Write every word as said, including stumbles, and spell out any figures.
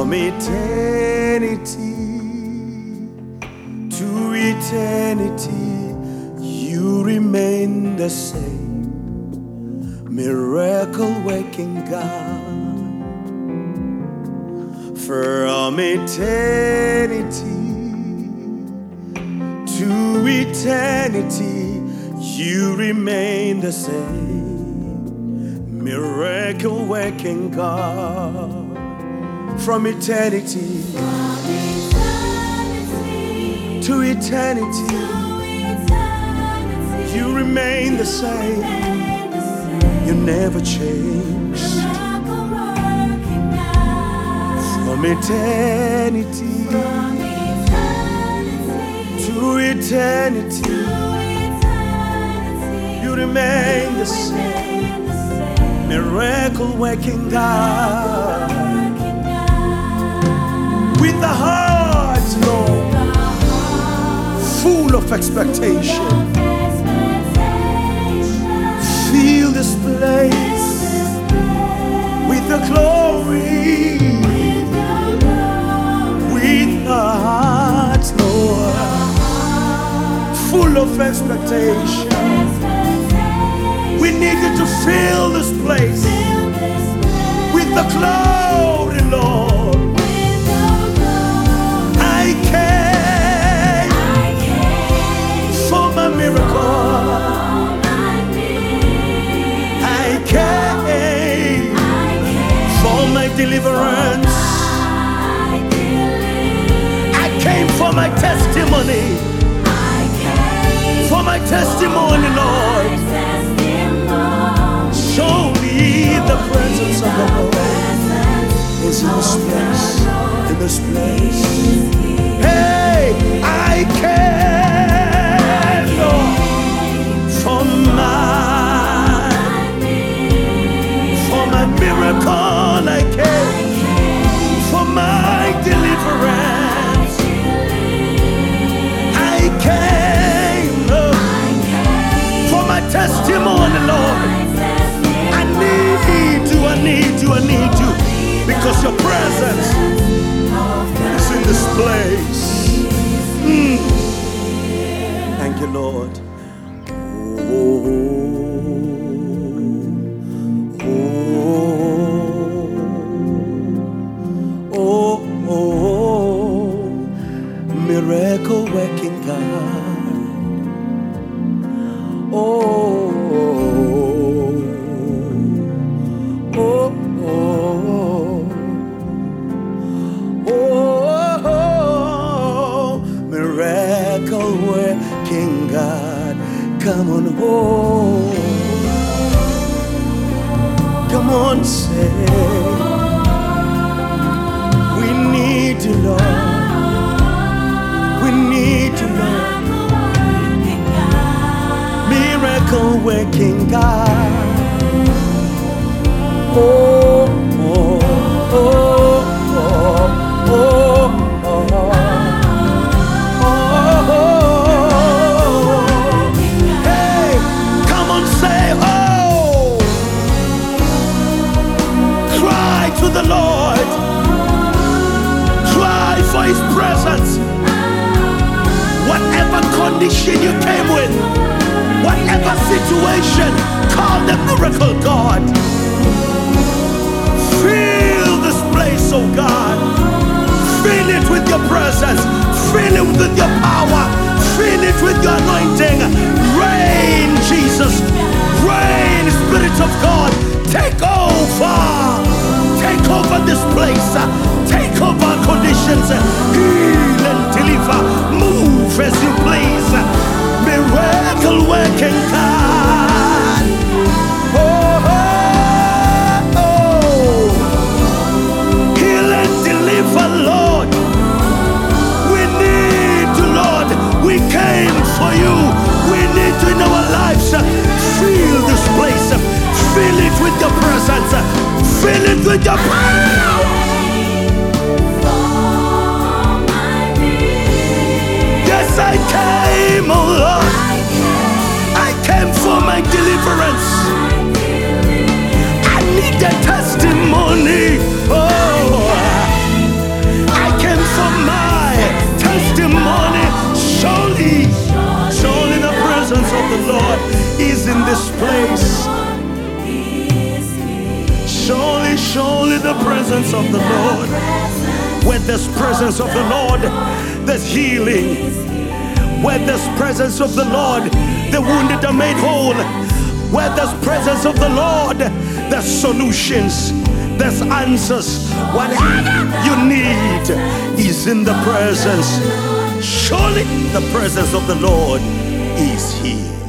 From eternity to eternity, you remain the same, miracle-working God. From eternity to eternity, you remain the same, miracle-working God. From eternity, From eternity to eternity, to eternity, you remain the same. remain the same. You never changed. Miracle-working God. From eternity From eternity to eternity, to eternity, you remain the same, remain the same. miracle-working God. Working God. With the heart, Lord, full of expectation, fill this place with the glory. With the heart, Lord, full of expectation, we need you to fill this place with the glory, Lord. I came for my miracle. I came for my deliverance. I came for my testimony. For my testimony, Lord. Show me the presence of the Lord is in this place. In this place. Hey, I came, Lord, for my, for my miracle. I came for my deliverance. I came, Lord, for my testimony, Lord. I need you, I need you, I need you, because your presence is in this place. Mm. Thank you, Lord. Oh, oh, oh, oh, miracle-working God. Oh, oh, oh, oh, miracle-working God. Come on, oh, come on, say, we need you, Lord. We need you, Lord. Miracle-working God. Oh, oh, oh, oh, oh, oh, oh, oh. Hey, come on, say, oh. Cry to the Lord. Cry for His presence. Whatever condition you came with, whatever situation, call the miracle God. Fill this place, oh God. Fill it with your presence. Fill it with your power. Fill it with your anointing. Reign, Jesus. Reign, Spirit of God. Take over. Take over this place. Take over conditions. Heal and deliver. Move as you please. Miracle-working God. Oh, oh, oh. Heal and deliver, Lord. We need you, Lord. We came for you. We need you in our lives. Fill this place. Fill it with your presence. Fill it with your power. Yes, I came, oh Lord. I came for my deliverance. I need a testimony. Oh, the presence of the Lord. Where there's presence of the Lord, there's healing. Where there's presence of the Lord, the wounded are made whole. Where there's presence of the Lord, there's solutions, there's answers. Whatever you need is in the presence. Surely the presence of the Lord is here.